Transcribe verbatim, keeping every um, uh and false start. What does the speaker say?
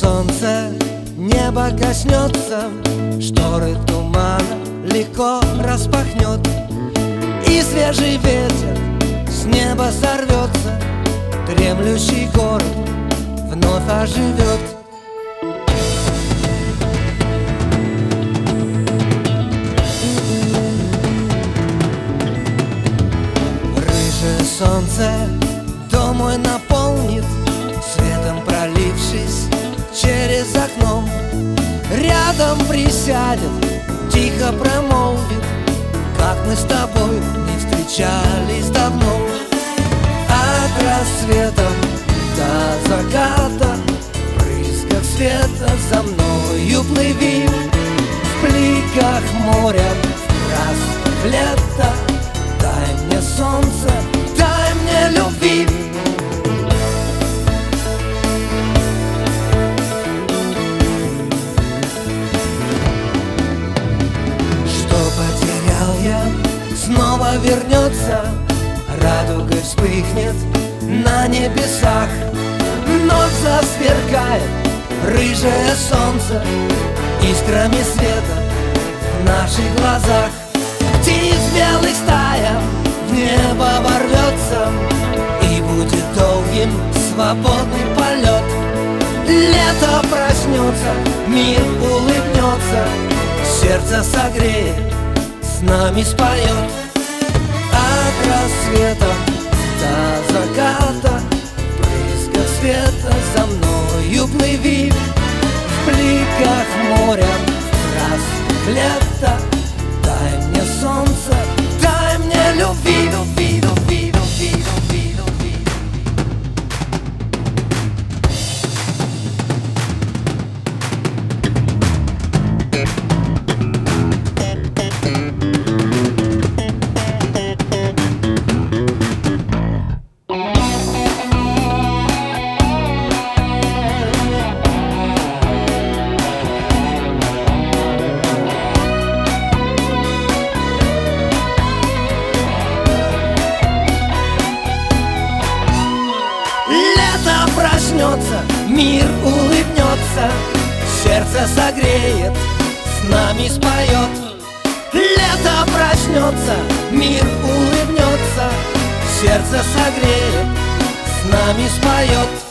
солнце небо коснется, шторы тумана легко распахнет, и свежий ветер с неба сорвется, дремлющий город вновь оживет. Рыжее солнце дом мой наполнит, светом пролившись через окно. Рядом присядет, тихо промолвит: как мы с тобой не встречались давно. От рассвета до заката, брызгах света за мною плыви. В бликах моря, в лето, дай мне солнце, дай мне любви. Что потерял я, снова вернется, радугой вспыхнет на небесах. Вновь засверкает рыжее солнце искрами света в наших глазах. Птиц белых стая в небо ворвется, и будет долгим свободный полет. Лето проснется, мир улыбнется, сердце согреет, с нами споет. От рассвета до заката, брызгах света за мною плыви. В бликах моря, в лето, дай мне солнце, дай мне любви, любви, любви, любви, любви, любви. Проснется, мир улыбнется, сердце согреет, с нами споет. Лето проснется, мир улыбнется, сердце согреет, с нами споет.